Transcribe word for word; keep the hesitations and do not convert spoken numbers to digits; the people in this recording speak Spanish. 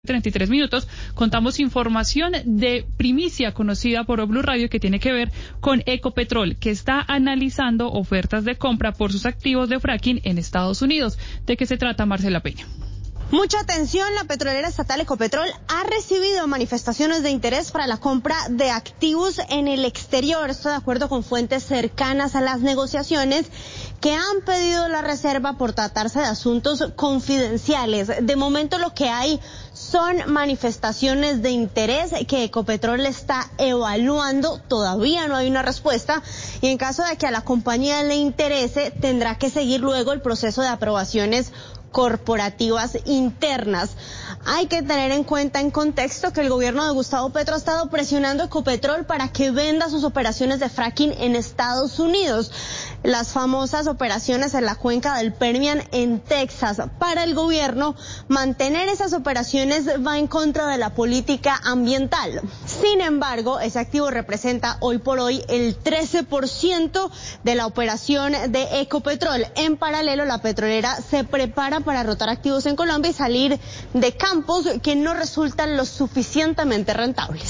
treinta y tres minutos, contamos información de primicia conocida por Blue Radio que tiene que ver con Ecopetrol, que está analizando ofertas de compra por sus activos de fracking en Estados Unidos. ¿De qué se trata, Marcela Peña? Mucha atención, la petrolera estatal Ecopetrol ha recibido manifestaciones de interés para la compra de activos en el exterior. Esto de acuerdo con fuentes cercanas a las negociaciones que han pedido la reserva por tratarse de asuntos confidenciales. De momento lo que hay son manifestaciones de interés que Ecopetrol está evaluando. Todavía no hay una respuesta y en caso de que a la compañía le interese tendrá que seguir luego el proceso de aprobaciones corporativas internas. Hay que tener en cuenta en contexto que el gobierno de Gustavo Petro ha estado presionando a Ecopetrol para que venda sus operaciones de fracking en Estados Unidos. Las famosas operaciones en la cuenca del Permian en Texas. Para el gobierno, mantener esas operaciones va en contra de la política ambiental. Sin embargo, ese activo representa hoy por hoy el trece por ciento de la operación de Ecopetrol. En paralelo, la petrolera se prepara para rotar activos en Colombia y salir de campos que no resultan lo suficientemente rentables.